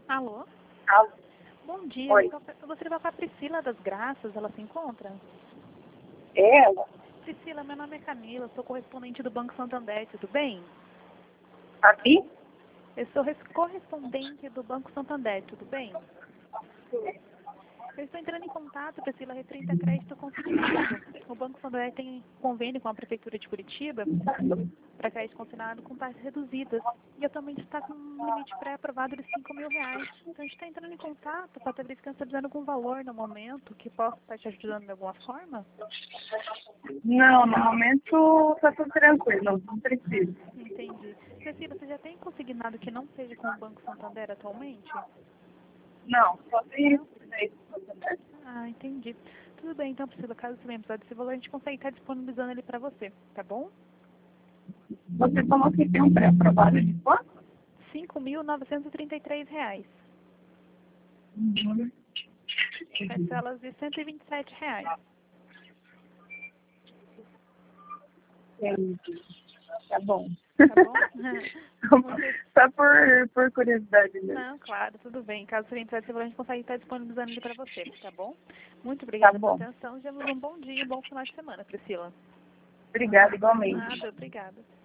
Alô? Alô? Bom dia. Oi. Eu gostaria de falar com a Priscila das Graças. Ela se encontra? É ela? Priscila, meu nome é Camila. Sou correspondente do Banco Santander. Tudo bem? Aqui? Eu sou correspondente do Banco Santander. Tudo bem? Eu estou entrando em contato, Priscila, referente a crédito consignado. O Banco Santander tem convênio com a Prefeitura de Curitiba para crédito consignado com taxas reduzidas. E atualmente está com um limite pré-aprovado de R$ 5.000. Então a gente está entrando em contato para estar verificando se está precisando de algum valor no momento que possa estar te ajudando de alguma forma. Não, no momento tá tudo tranquilo, não preciso. Entendi. Priscila, você já tem consignado que não seja com o Banco Santander atualmente? Não, só tem Não? isso daí. Ah, entendi. Tudo bem, então, Priscila, caso você venha precisar desse valor, a gente consegue estar disponibilizando ele para você, tá bom? Você falou que tem um pré-aprovado de quanto? R$ 5.933. Uhum. Parcelas de R$ 127. Entendi. Tá bom. Tá bom? Só por curiosidade mesmo. Não, claro, tudo bem. Caso você venha precisar desse valor, a gente consegue estar disponibilizando ele para você, tá bom? Muito Tá obrigada pela bom. atenção. Já um bom dia e um bom final de semana, Priscila. Obrigada, igualmente. Nada, obrigada.